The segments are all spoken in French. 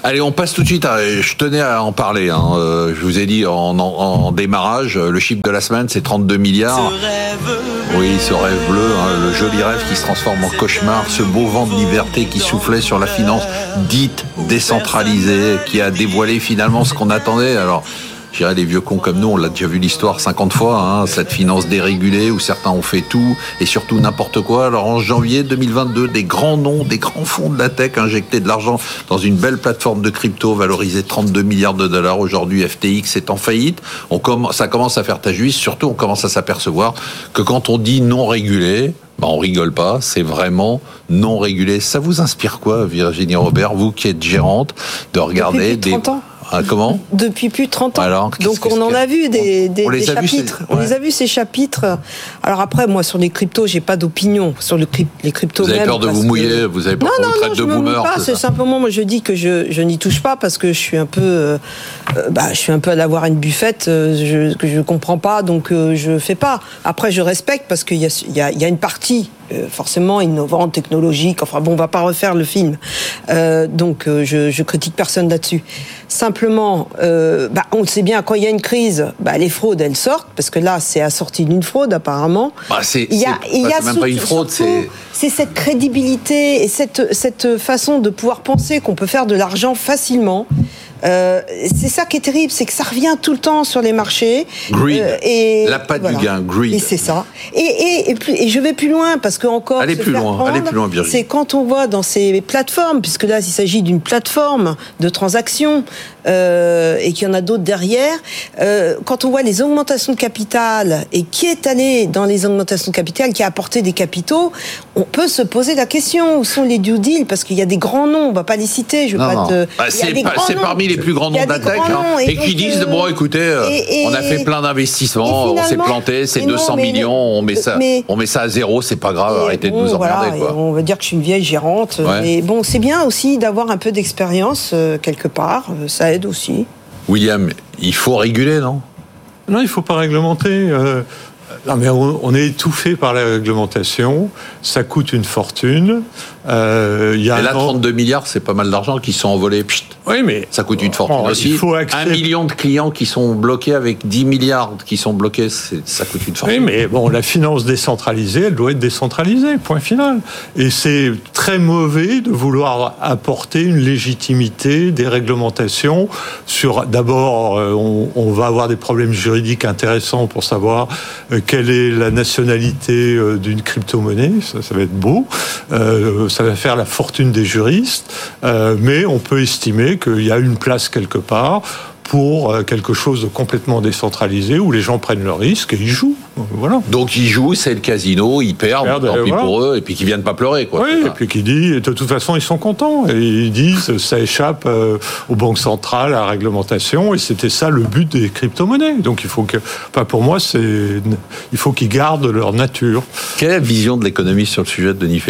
Allez, on passe tout de suite. Je tenais à en parler. Je vous ai dit en démarrage, le chiffre de la semaine, c'est 32 milliards. Oui, ce rêve bleu, le joli rêve qui se transforme en cauchemar, ce beau vent de liberté qui soufflait sur la finance dite décentralisée, qui a dévoilé finalement ce qu'on attendait. Alors, je dirais, les vieux cons comme nous, on l'a déjà vu l'histoire 50 fois, cette finance dérégulée où certains ont fait tout et surtout n'importe quoi. Alors en janvier 2022, des grands noms, des grands fonds de la tech injectaient de l'argent dans une belle plateforme de crypto valorisée 32 milliards de dollars. Aujourd'hui, FTX est en faillite. Ça commence à faire tache d'huile. Surtout, on commence à s'apercevoir que quand on dit non régulé, on rigole pas, c'est vraiment non régulé. Ça vous inspire quoi, Virginie Robert, vous qui êtes gérante, de regarder depuis 30 ans. Comment ? Depuis plus de 30 ans. Alors, donc on en a vu des chapitres. On les a vus ces chapitres. Alors après, moi sur les cryptos, j'ai pas d'opinion sur les cryptos. Vous avez peur de vous mouiller, vous avez peur qu'on vous traite de boomer. C'est simplement, moi je dis que je n'y touche pas parce que je suis un peu à la Warren Buffett, que je comprends pas, donc je fais pas. Après je respecte parce qu'il y a une partie forcément innovante, technologique. Enfin bon, on va pas refaire le film. Donc je critique personne là-dessus. Simplement, on sait bien quand il y a une crise, les fraudes elles sortent parce que là c'est assorti d'une fraude apparemment. C'est même pas une fraude, c'est cette crédibilité et cette façon de pouvoir penser qu'on peut faire de l'argent facilement. C'est ça qui est terrible, c'est que ça revient tout le temps sur les marchés. Greed, la patte du gain, greed. Et c'est ça. Et je vais plus loin parce que encore. Allez plus loin, Virginie. C'est quand on voit dans ces plateformes, puisque là il s'agit d'une plateforme de transactions et qu'il y en a d'autres derrière. Quand on voit les augmentations de capital et qui est allé dans les augmentations de capital, qui a apporté des capitaux, on peut se poser la question où sont les due deals parce qu'il y a des grands noms, on va pas les citer. C'est parmi les plus grands noms de la tech et qui disent écoutez, on a fait plein d'investissements, on s'est planté, c'est 200 millions, on met ça à zéro, c'est pas grave, arrêtez de nous emmerder. Quoi. On va dire que je suis une vieille gérante. Ouais. Mais bon, c'est bien aussi d'avoir un peu d'expérience quelque part, ça aide aussi. William, il faut réguler, non ? Non, il ne faut pas réglementer. Non, mais on est étouffé par la réglementation, ça coûte une fortune. Et là, 32 milliards, c'est pas mal d'argent qui sont envolés. Oui, mais ça coûte une fortune aussi. 1 million de clients qui sont bloqués avec 10 milliards qui sont bloqués, ça coûte une fortune. Oui, mais bon, la finance décentralisée, elle doit être décentralisée, point final. Et c'est très mauvais de vouloir apporter une légitimité, des réglementations sur. D'abord, on va avoir des problèmes juridiques intéressants pour savoir quelle est la nationalité d'une crypto-monnaie. Ça va être beau. Ça va faire la fortune des juristes, mais on peut estimer qu'il y a une place quelque part pour quelque chose de complètement décentralisé où les gens prennent le risque et ils jouent. Voilà. Donc ils jouent, c'est le casino, ils perdent, tant pis pour eux, et puis qu'ils viennent pas pleurer. Quoi. Oui, et puis qui dit, de toute façon ils sont contents, et ils disent ça échappe aux banques centrales, à la réglementation, et c'était ça le but des crypto-monnaies. Donc il faut pour moi, il faut qu'ils gardent leur nature. Quelle est la vision de l'économie sur le sujet de Denis Ferrand ?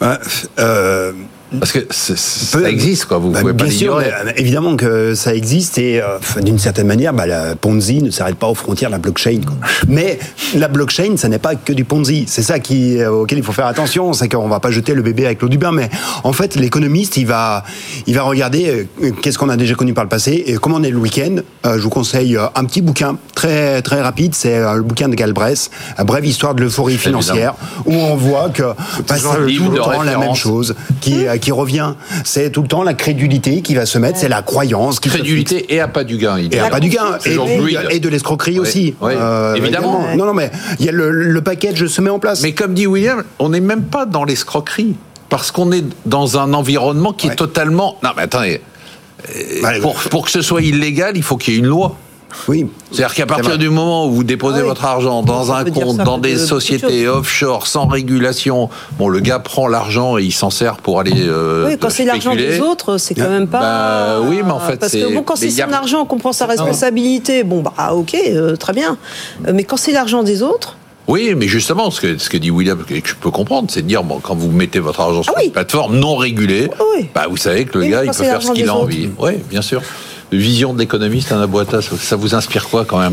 Parce que ça existe, quoi. Vous pouvez pas l'ignorer. Bien sûr, évidemment que ça existe et d'une certaine manière, la Ponzi ne s'arrête pas aux frontières de la blockchain. Quoi. Mais la blockchain, ça n'est pas que du Ponzi. C'est ça auquel il faut faire attention. C'est qu'on va pas jeter le bébé avec l'eau du bain. Mais en fait, l'économiste, il va regarder qu'est-ce qu'on a déjà connu par le passé et comment on est le week-end. Je vous conseille un petit bouquin très très rapide. C'est le bouquin de Galbraith, Brève histoire de l'euphorie financière, où on voit que c'est tout le temps la même chose qui revient. C'est tout le temps la crédulité qui va se mettre, c'est la croyance. Crédulité et appât du gain. Et appât du gain. Et de l'escroquerie aussi. Oui, évidemment. Non, mais il y a le package se met en place. Mais comme dit William, on n'est même pas dans l'escroquerie. Parce qu'on est dans un environnement qui est totalement... Non, mais attendez. Pour que ce soit illégal, il faut qu'il y ait une loi. Oui. C'est-à-dire qu'à partir du moment où vous déposez votre argent dans un compte, dans des sociétés offshore, sans régulation, le gars prend l'argent et il s'en sert pour aller oui, quand c'est l'argent des autres, c'est quand même pas... oui, mais en fait, parce que quand c'est son argent, qu'on prend sa responsabilité, ok, très bien. Mais quand c'est l'argent des autres... Oui, mais justement, ce que dit William, que je peux comprendre, c'est de dire, quand vous mettez votre argent sur une plateforme non régulée, vous savez que le gars, il peut faire ce qu'il a envie. Oui, bien sûr. Vision de l'économiste, Anna Boita, ça vous inspire quoi quand même ?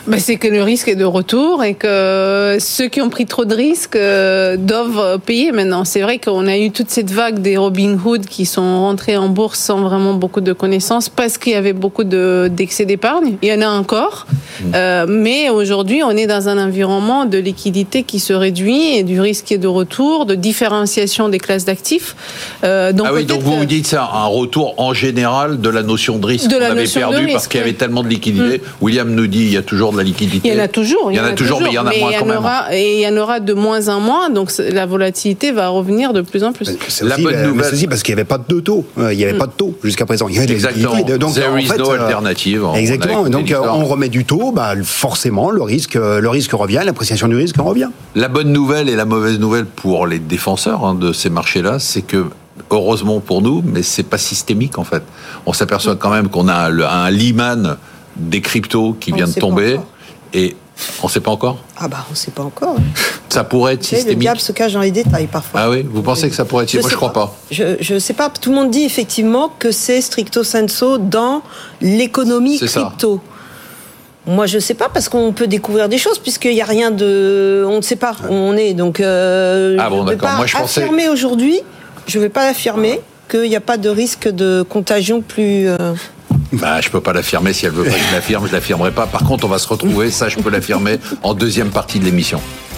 C'est que le risque est de retour et que ceux qui ont pris trop de risques doivent payer maintenant. C'est vrai qu'on a eu toute cette vague des Robinhood qui sont rentrés en bourse sans vraiment beaucoup de connaissances parce qu'il y avait beaucoup d'excès d'épargne. Il y en a encore. Mais aujourd'hui, on est dans un environnement de liquidité qui se réduit et du risque est de retour, de différenciation des classes d'actifs. Donc vous dites ça, un retour en général de la notion de risque qu'on avait perdu parce qu'il y avait tellement de liquidité. William nous dit il y a toujours de la liquidité. Il y en a toujours. Mais il y en a moins quand même. Et il y en aura de moins en moins, donc la volatilité va revenir de plus en plus. C'est la bonne nouvelle. C'est aussi parce qu'il n'y avait pas de taux. Il n'y avait pas de taux jusqu'à présent. Il y avait exactement. Donc, there is no alternative. Exactement. Donc on remet du taux, forcément le risque revient, l'appréciation du risque revient. La bonne nouvelle et la mauvaise nouvelle pour les défenseurs de ces marchés-là, c'est que heureusement pour nous, mais c'est pas systémique en fait. On s'aperçoit quand même qu'on a un Lehman des cryptos qui vient de tomber et on ne sait pas encore. On ne sait pas encore. Ça pourrait être systémique. Le diable se cache dans les détails parfois. Ah oui, vous pensez que ça pourrait être systémique? Moi, je crois pas. Je sais pas. Tout le monde dit effectivement que c'est stricto sensu dans l'économie crypto. Moi, je ne sais pas, parce qu'on peut découvrir des choses, puisqu'il n'y a rien de... On ne sait pas où on est. Donc, d'accord. Moi, je pensais... affirmer aujourd'hui, je ne vais pas l'affirmer, qu'il n'y a pas de risque de contagion plus... Je peux pas l'affirmer. Si elle veut pas que je l'affirme, je l'affirmerai pas. Par contre, on va se retrouver, ça je peux l'affirmer, en deuxième partie de l'émission.